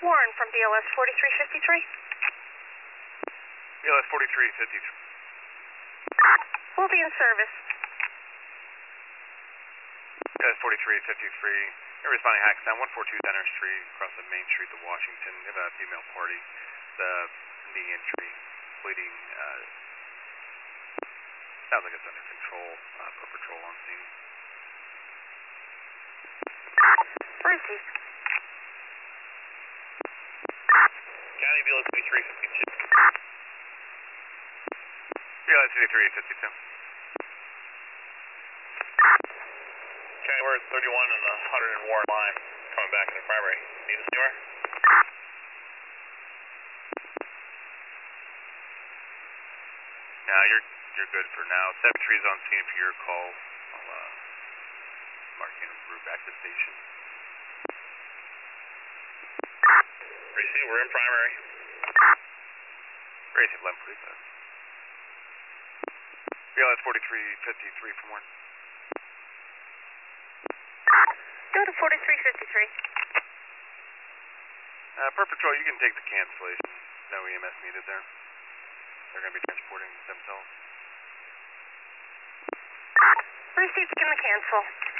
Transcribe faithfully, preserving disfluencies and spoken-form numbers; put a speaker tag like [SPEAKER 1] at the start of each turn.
[SPEAKER 1] Warren from B L S forty-three fifty-three.
[SPEAKER 2] B L S forty-three fifty-three.
[SPEAKER 1] We'll be in service.
[SPEAKER 2] B L S forty-three fifty-three. You're responding Hackettstown, one forty-two Denner Street, across the main street to Washington. You have a female party. The knee injury, bleeding. Uh, sounds like it's under control. Uh, per patrol on scene.
[SPEAKER 1] Received.
[SPEAKER 2] County B L S fifty-three fifty-two. B L S fifty-three fifty-two. County, we're at thirty-one and the one hundred and Warren line, coming back in the primary. Need us anywhere? Nah, you're you're good for now. seventy-three is on scene for your call. I'll uh, mark you and route back to the station. Receive, we're in primary. Receive, eleven please. B L S forty-three fifty-three from Warren.
[SPEAKER 1] Go to forty-three fifty-three.
[SPEAKER 2] Uh, per patrol, you can take the cancellation. No E M S needed there. They're going to be transporting themselves.
[SPEAKER 1] Received, give them a cancel.